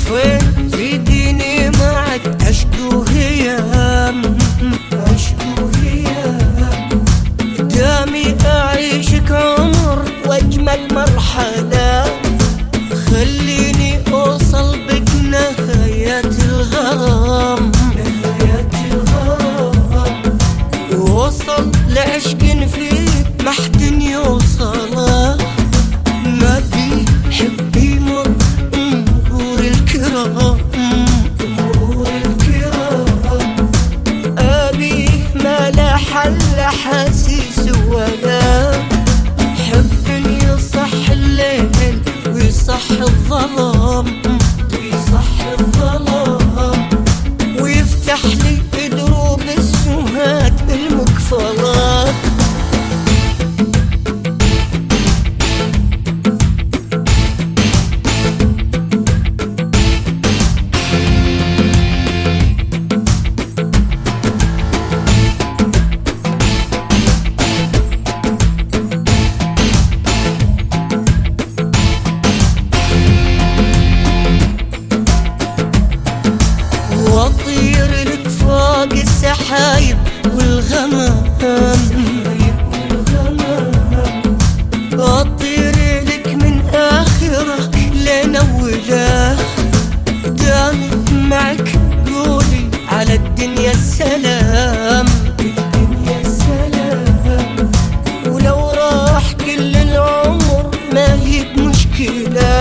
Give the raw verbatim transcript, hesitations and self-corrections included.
فين في ديني معك عشق وهيام، عشق وهيام دامي أعيشك عمر وأجمل مرحلة، خليني أوصل بك نهاية الغرام، نهاية الغرام ووصل لعشق فيك ما حد يوصله، ما بي حبي مر مرور الكرام، مرور الكرام أبي ما لا حل حاسس ولا حب يصح الليل ويصح الظلام، ويصح الظلام ويفتح لي دروب السهاد المقفلات. واطير لك فوق السحايب والغمام، اطير لك من اخره لين اوله، دامي معك قولي على الدنيا السلام، الدنيا السلام ولو راح كل العمر ما هي بمشكله،